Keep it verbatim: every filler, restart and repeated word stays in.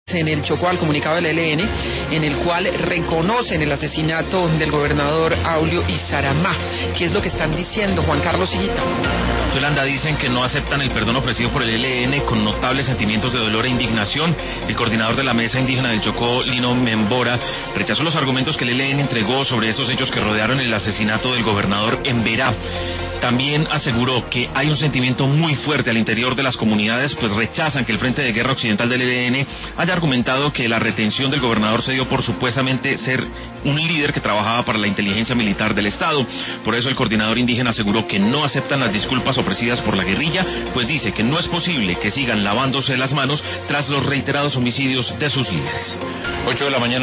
En el Chocó al comunicado del E L N, en el cual reconocen el asesinato del gobernador Aulio Izaramá. ¿Qué es lo que están diciendo, Juan Carlos Higuita? Yolanda, dicen que no aceptan el perdón ofrecido por el E L N con notables sentimientos de dolor e indignación. El coordinador de la Mesa Indígena del Chocó, Lino Membora, rechazó los argumentos que el E L N entregó sobre estos hechos que rodearon el asesinato del gobernador en Berá. También aseguró que hay un sentimiento muy fuerte al interior de las comunidades, pues rechazan que el Frente de Guerra Occidental del E L N haya argumentado que la retención del gobernador se dio por supuestamente ser un líder que trabajaba para la inteligencia militar del Estado. Por eso el coordinador indígena aseguró que no aceptan las disculpas ofrecidas por la guerrilla, pues dice que no es posible que sigan lavándose las manos tras los reiterados homicidios de sus líderes. ocho de la mañana.